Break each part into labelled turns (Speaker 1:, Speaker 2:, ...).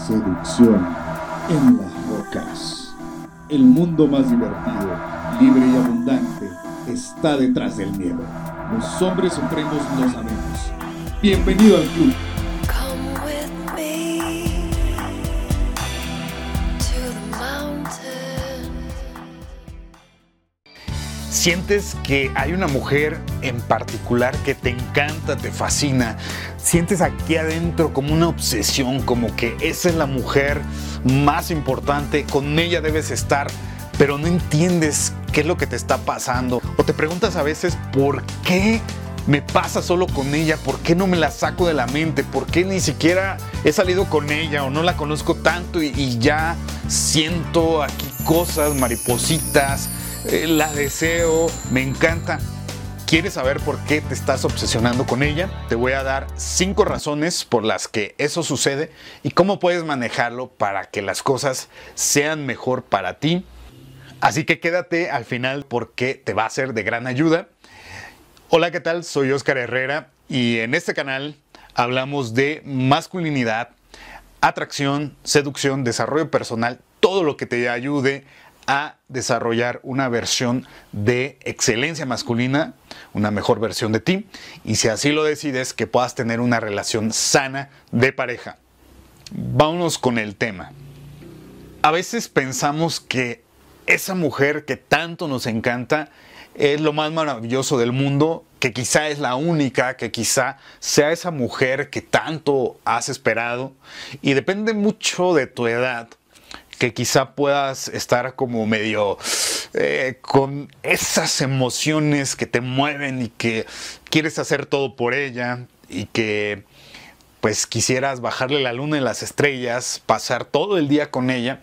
Speaker 1: seducción en las rocas. El mundo más divertido, libre y abundante está detrás del miedo. Los hombres supremos lo sabemos. Bienvenido al club.
Speaker 2: Sientes que hay una mujer en particular que te encanta, te fascina. Sientes aquí adentro como una obsesión, como que esa es la mujer más importante, con ella debes estar, pero no entiendes qué es lo que te está pasando. O te preguntas a veces, ¿por qué me pasa solo con ella? ¿Por qué no me la saco de la mente? ¿Por qué ni siquiera he salido con ella o no la conozco tanto y ya siento aquí cosas, maripositas? La deseo, me encanta. ¿Quieres saber por qué te estás obsesionando con ella? Te voy a dar 5 razones por las que eso sucede y cómo puedes manejarlo para que las cosas sean mejor para ti. Así que quédate al final porque te va a ser de gran ayuda. Hola, ¿qué tal? Soy Oscar Herrera y en este canal hablamos de masculinidad, atracción, seducción, desarrollo personal, todo lo que te ayude a desarrollar una versión de excelencia masculina, una mejor versión de ti, y si así lo decides, que puedas tener una relación sana de pareja. Vámonos con el tema. A veces pensamos que esa mujer que tanto nos encanta es lo más maravilloso del mundo, que quizá es la única, que quizá sea esa mujer que tanto has esperado, y depende mucho de tu edad, que quizá puedas estar como medio con esas emociones que te mueven y que quieres hacer todo por ella y que pues quisieras bajarle la luna y las estrellas, pasar todo el día con ella.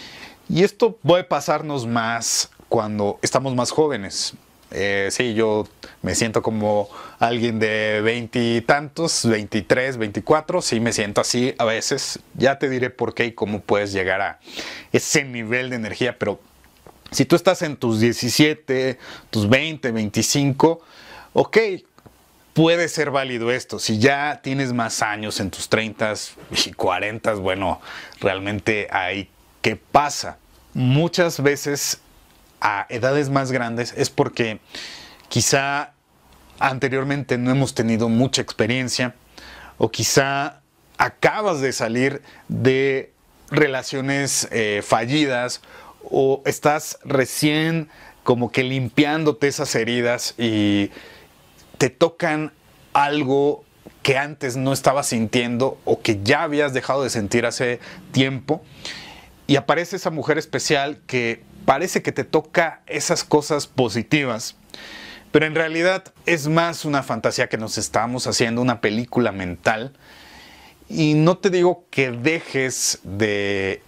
Speaker 2: Y esto puede pasarnos más cuando estamos más jóvenes. Sí, yo me siento como alguien de 20 y tantos, 23, 24, sí me siento así a veces. Ya te diré por qué y cómo puedes llegar a ese nivel de energía, pero si tú estás en tus 17, tus 20, 25, ok, puede ser válido esto. Si ya tienes más años en tus 30 y 40, bueno, realmente ahí, ¿qué pasa? Muchas veces a edades más grandes es porque quizá anteriormente no hemos tenido mucha experiencia o quizá acabas de salir de relaciones fallidas o estás recién como que limpiándote esas heridas y te tocan algo que antes no estabas sintiendo o que ya habías dejado de sentir hace tiempo y aparece esa mujer especial que parece que te toca esas cosas positivas, pero en realidad es más una fantasía que nos estamos haciendo, una película mental. Y no te digo que dejes de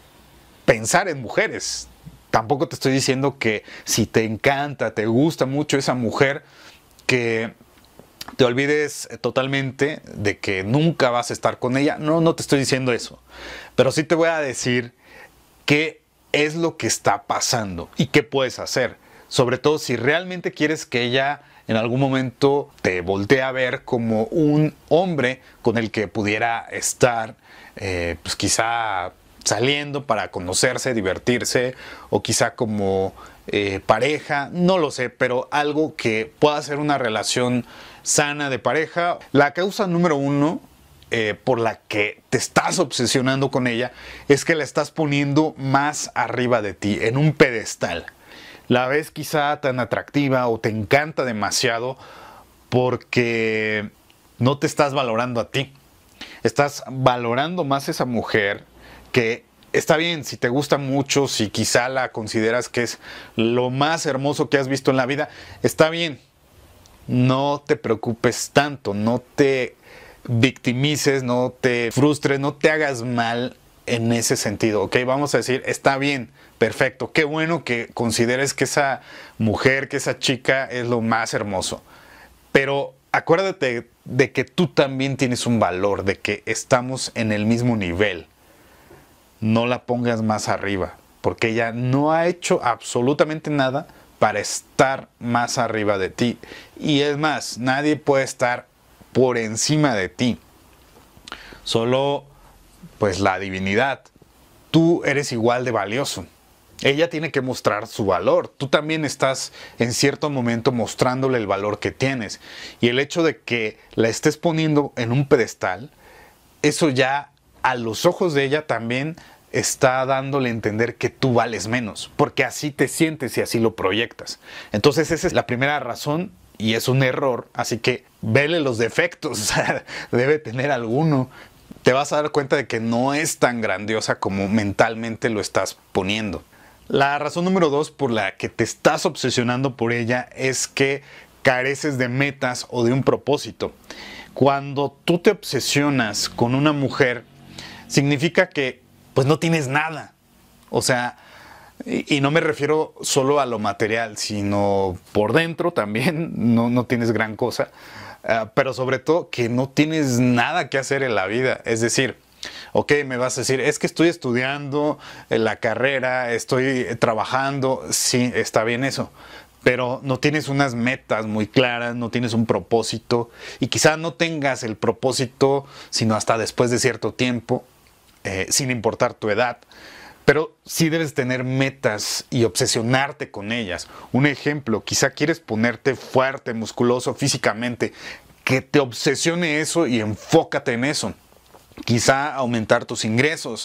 Speaker 2: pensar en mujeres. Tampoco te estoy diciendo que si te encanta, te gusta mucho esa mujer, que te olvides totalmente de que nunca vas a estar con ella. No te estoy diciendo eso. Pero sí te voy a decir que es lo que está pasando y qué puedes hacer, sobre todo si realmente quieres que ella en algún momento te voltee a ver como un hombre con el que pudiera estar pues quizá saliendo para conocerse, divertirse o quizá como pareja, no lo sé, pero algo que pueda ser una relación sana de pareja. La causa número 1 por la que te estás obsesionando con ella es que la estás poniendo más arriba de ti, en un pedestal. La ves quizá tan atractiva o te encanta demasiado porque no te estás valorando a ti. Estás valorando más a esa mujer que está bien, si te gusta mucho, si quizá la consideras que es lo más hermoso que has visto en la vida, está bien. No te preocupes tanto, no te victimices, no te frustres, no te hagas mal en ese sentido, ¿ok? Vamos a decir, está bien, perfecto, qué bueno que consideres que esa mujer, que esa chica es lo más hermoso, pero acuérdate de que tú también tienes un valor, de que estamos en el mismo nivel. No la pongas más arriba, porque ella no ha hecho absolutamente nada para estar más arriba de ti, y es más, nadie puede estar por encima de ti. Solo pues la divinidad. Tú eres igual de valioso. Ella tiene que mostrar su valor. Tú también estás en cierto momento mostrándole el valor que tienes. Y el hecho de que la estés poniendo en un pedestal, eso ya a los ojos de ella también está dándole a entender que tú vales menos. Porque así te sientes y así lo proyectas. Entonces esa es la primera razón y es un error. Así que vele los defectos. Debe tener alguno. Te vas a dar cuenta de que no es tan grandiosa como mentalmente lo estás poniendo. La razón número 2 por la que te estás obsesionando por ella es que careces de metas o de un propósito. Cuando tú te obsesionas con una mujer, significa que pues no tienes nada. O sea, y no me refiero solo a lo material, sino por dentro también no tienes gran cosa. Pero sobre todo que no tienes nada que hacer en la vida. Es decir, ok, me vas a decir, es que estoy estudiando la carrera, estoy trabajando. Sí, está bien eso. Pero no tienes unas metas muy claras, no tienes un propósito. Y quizá no tengas el propósito sino hasta después de cierto tiempo, sin importar tu edad. Pero sí debes tener metas y obsesionarte con ellas. Un ejemplo, quizá quieres ponerte fuerte, musculoso físicamente. Que te obsesione eso y enfócate en eso. Quizá aumentar tus ingresos.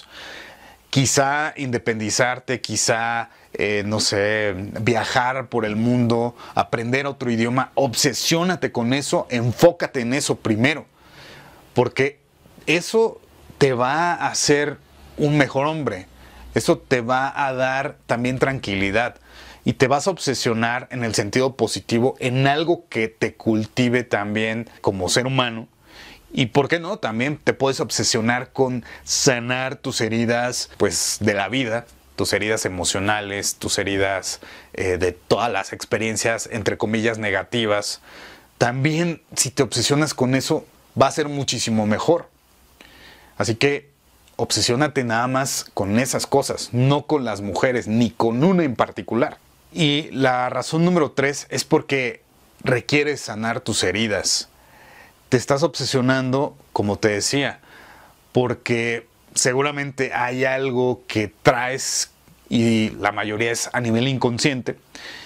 Speaker 2: Quizá independizarte, quizá, no sé, viajar por el mundo, aprender otro idioma. Obsesiónate con eso, enfócate en eso primero. Porque eso te va a hacer un mejor hombre. Eso te va a dar también tranquilidad y te vas a obsesionar en el sentido positivo en algo que te cultive también como ser humano. Y por qué no, también te puedes obsesionar con sanar tus heridas pues, de la vida, tus heridas emocionales, tus heridas de todas las experiencias entre comillas negativas. También si te obsesionas con eso va a ser muchísimo mejor. Así que obsesiónate nada más con esas cosas, no con las mujeres, ni con una en particular. Y la razón número 3 es porque requieres sanar tus heridas. Te estás obsesionando, como te decía, porque seguramente hay algo que traes, y la mayoría es a nivel inconsciente,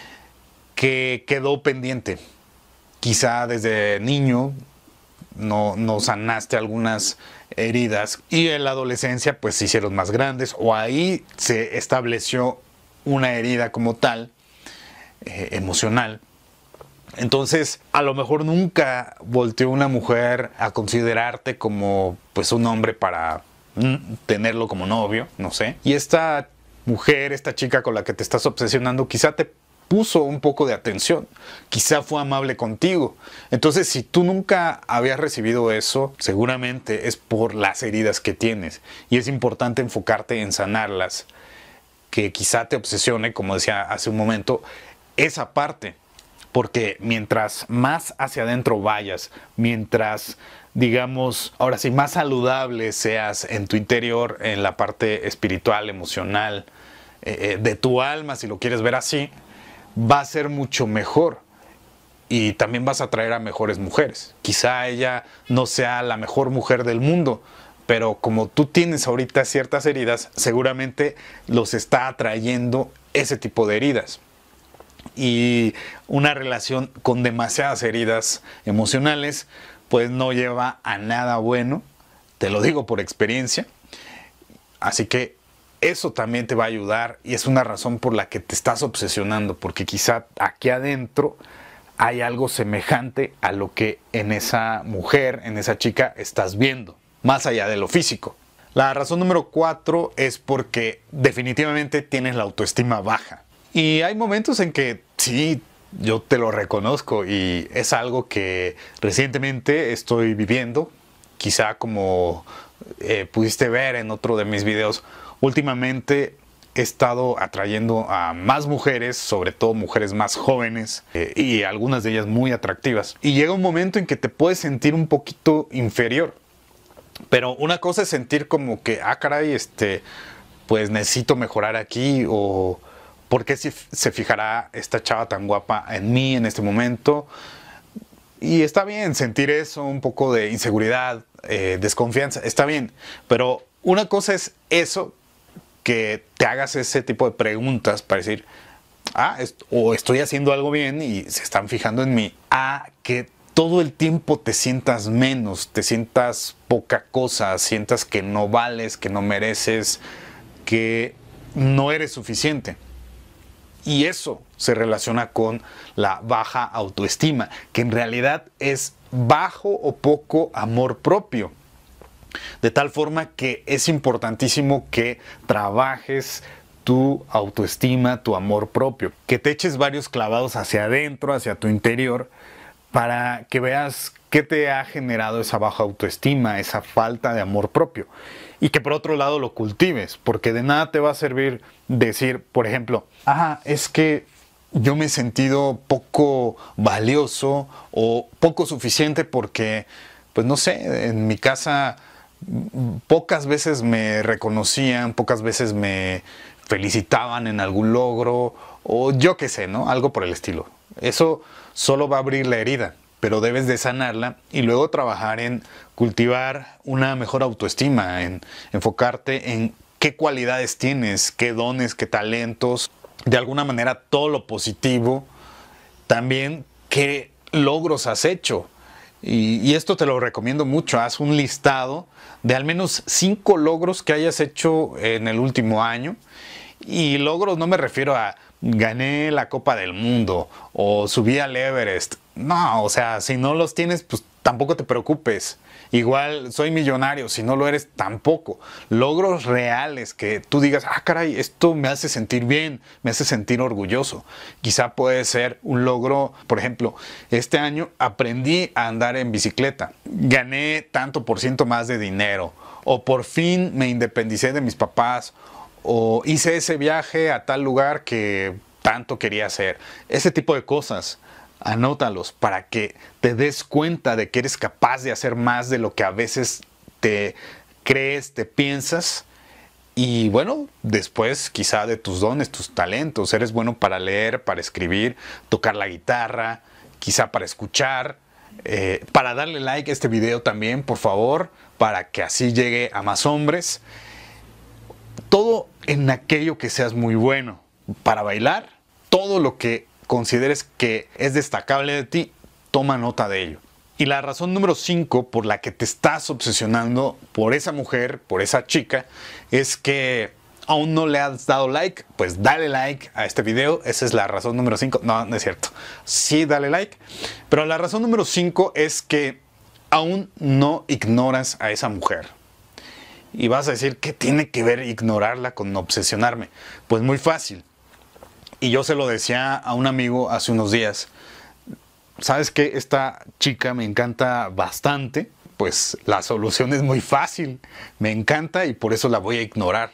Speaker 2: que quedó pendiente. Quizá desde niño no sanaste algunas heridas y en la adolescencia pues se hicieron más grandes o ahí se estableció una herida como tal, emocional. Entonces a lo mejor nunca volteó una mujer a considerarte como pues un hombre para tenerlo como novio, no sé. Y esta mujer, esta chica con la que te estás obsesionando quizá te puso un poco de atención, quizá fue amable contigo. Entonces, si tú nunca habías recibido eso, seguramente es por las heridas que tienes. Y es importante enfocarte en sanarlas, que quizá te obsesione, como decía hace un momento, esa parte. Porque mientras más hacia adentro vayas, mientras, digamos, ahora sí, más saludable seas en tu interior, en la parte espiritual, emocional, de tu alma, si lo quieres ver así, va a ser mucho mejor y también vas a atraer a mejores mujeres. Quizá ella no sea la mejor mujer del mundo, pero como tú tienes ahorita ciertas heridas, seguramente los está atrayendo ese tipo de heridas. Y una relación con demasiadas heridas emocionales pues no lleva a nada bueno, te lo digo por experiencia. Así que eso también te va a ayudar y es una razón por la que te estás obsesionando, porque quizá aquí adentro hay algo semejante a lo que en esa mujer, en esa chica estás viendo, más allá de lo físico. La razón número 4 es porque definitivamente tienes la autoestima baja. Y hay momentos en que sí, yo te lo reconozco y es algo que recientemente estoy viviendo, quizá como pudiste ver en otro de mis videos. Últimamente he estado atrayendo a más mujeres, sobre todo mujeres más jóvenes y algunas de ellas muy atractivas. Y llega un momento en que te puedes sentir un poquito inferior. Pero una cosa es sentir como que, caray, pues necesito mejorar aquí o ¿por qué se fijará esta chava tan guapa en mí en este momento? Y está bien sentir eso, un poco de inseguridad, desconfianza, está bien. Pero una cosa es eso, que te hagas ese tipo de preguntas para decir, o estoy haciendo algo bien y se están fijando en mí, que todo el tiempo te sientas menos, te sientas poca cosa, sientas que no vales, que no mereces, que no eres suficiente. Y eso se relaciona con la baja autoestima, que en realidad es bajo o poco amor propio. De tal forma que es importantísimo que trabajes tu autoestima, tu amor propio, que te eches varios clavados hacia adentro, hacia tu interior, para que veas qué te ha generado esa baja autoestima, esa falta de amor propio. Y que por otro lado lo cultives, porque de nada te va a servir decir, por ejemplo, es que yo me he sentido poco valioso o poco suficiente porque, pues no sé, en mi casa pocas veces me reconocían, pocas veces me felicitaban en algún logro o yo qué sé, ¿no? Algo por el estilo. Eso solo va a abrir la herida, pero debes de sanarla y luego trabajar en cultivar una mejor autoestima, en enfocarte en qué cualidades tienes, qué dones, qué talentos, de alguna manera todo lo positivo, también qué logros has hecho. Y esto te lo recomiendo mucho, haz un listado de al menos 5 logros que hayas hecho en el último año. Y logros no me refiero a gané la Copa del Mundo o subí al Everest. No, o sea, si no los tienes, pues tampoco te preocupes. Igual soy millonario, si no lo eres, tampoco. Logros reales que tú digas, caray, esto me hace sentir bien, me hace sentir orgulloso. Quizá puede ser un logro, por ejemplo, este año aprendí a andar en bicicleta. Gané tanto por ciento más de dinero. O por fin me independicé de mis papás. O hice ese viaje a tal lugar que tanto quería hacer. Ese tipo de cosas. Anótalos para que te des cuenta de que eres capaz de hacer más de lo que a veces te crees, te piensas. Y bueno, después quizá de tus dones, tus talentos. Eres bueno para leer, para escribir, tocar la guitarra, quizá para escuchar. Para darle like a este video también, por favor, para que así llegue a más hombres. Todo en aquello que seas muy bueno. Para bailar, todo lo que consideres que es destacable de ti, toma nota de ello. Y la razón número 5 por la que te estás obsesionando por esa mujer, por esa chica, es que aún no le has dado like. Pues dale like a este video. Esa es la razón número 5. No, no es cierto. Sí, dale like. Pero la razón número 5 es que aún no ignoras a esa mujer. Y vas a decir, ¿qué tiene que ver ignorarla con obsesionarme? Pues muy fácil. Y yo se lo decía a un amigo hace unos días. ¿Sabes qué? Esta chica me encanta bastante. Pues la solución es muy fácil. Me encanta y por eso la voy a ignorar.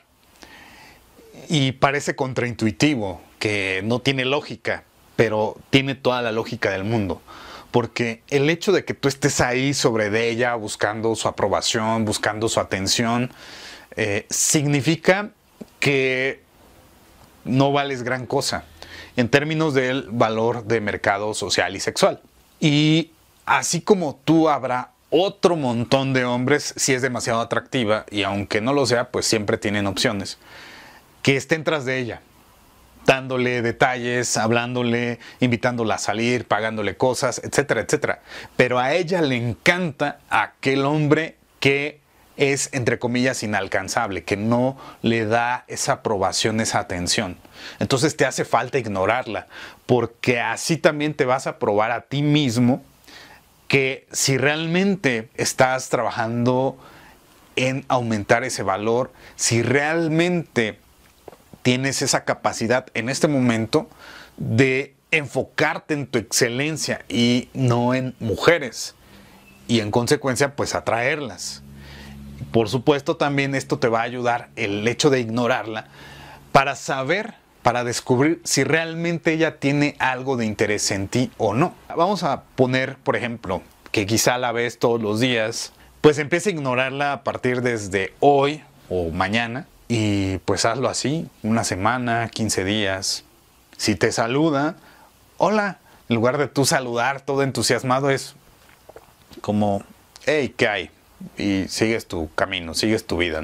Speaker 2: Y parece contraintuitivo, que no tiene lógica, pero tiene toda la lógica del mundo. Porque el hecho de que tú estés ahí sobre de ella, buscando su aprobación, buscando su atención, significa que no vales gran cosa en términos del valor de mercado social y sexual. Y así como tú, habrá otro montón de hombres, si es demasiado atractiva, y aunque no lo sea, pues siempre tienen opciones, que estén tras de ella, dándole detalles, hablándole, invitándola a salir, pagándole cosas, etcétera, etcétera. Pero a ella le encanta aquel hombre que es, entre comillas, inalcanzable, que no le da esa aprobación, esa atención. Entonces te hace falta ignorarla, porque así también te vas a probar a ti mismo que si realmente estás trabajando en aumentar ese valor, si realmente tienes esa capacidad en este momento de enfocarte en tu excelencia y no en mujeres, y en consecuencia pues atraerlas. Por supuesto, también esto te va a ayudar, el hecho de ignorarla, para saber, para descubrir si realmente ella tiene algo de interés en ti o no. Vamos a poner, por ejemplo, que quizá la ves todos los días, pues empieza a ignorarla a partir desde hoy o mañana, y pues hazlo así, una semana, 15 días. Si te saluda, hola, en lugar de tú saludar todo entusiasmado, es como, hey, ¿qué hay? Y sigues tu camino, sigues tu vida, ¿no?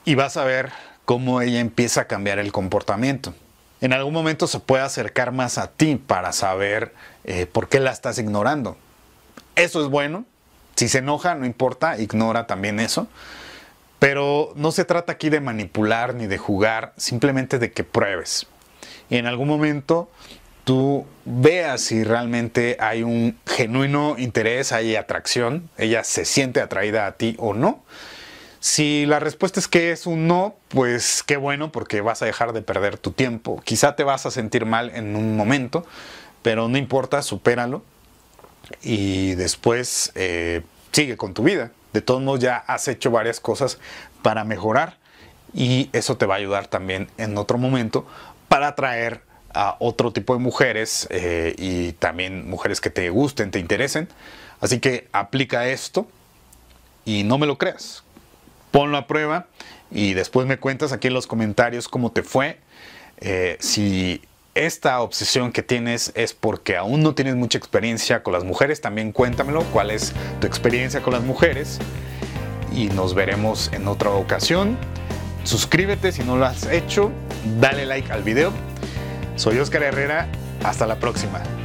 Speaker 2: y vas a ver cómo ella empieza a cambiar el comportamiento. En algún momento se puede acercar más a ti para saber por qué la estás ignorando. Eso es bueno. Si se enoja, no importa, ignora también eso. Pero no se trata aquí de manipular ni de jugar, simplemente de que pruebes. Y en algún momento tú veas si realmente hay un genuino interés, hay atracción, ella se siente atraída a ti o no. Si la respuesta es que es un no, pues qué bueno, porque vas a dejar de perder tu tiempo. Quizá te vas a sentir mal en un momento, pero no importa, supéralo y después sigue con tu vida. De todos modos ya has hecho varias cosas para mejorar y eso te va a ayudar también en otro momento para atraer a otro tipo de mujeres y también mujeres que te gusten, te interesen. Así que aplica esto y no me lo creas. Ponlo a prueba y después me cuentas aquí en los comentarios cómo te fue. Si esta obsesión que tienes es porque aún no tienes mucha experiencia con las mujeres, también cuéntamelo, cuál es tu experiencia con las mujeres. Y nos veremos en otra ocasión. Suscríbete si no lo has hecho, dale like al video. Soy Oscar Herrera, hasta la próxima.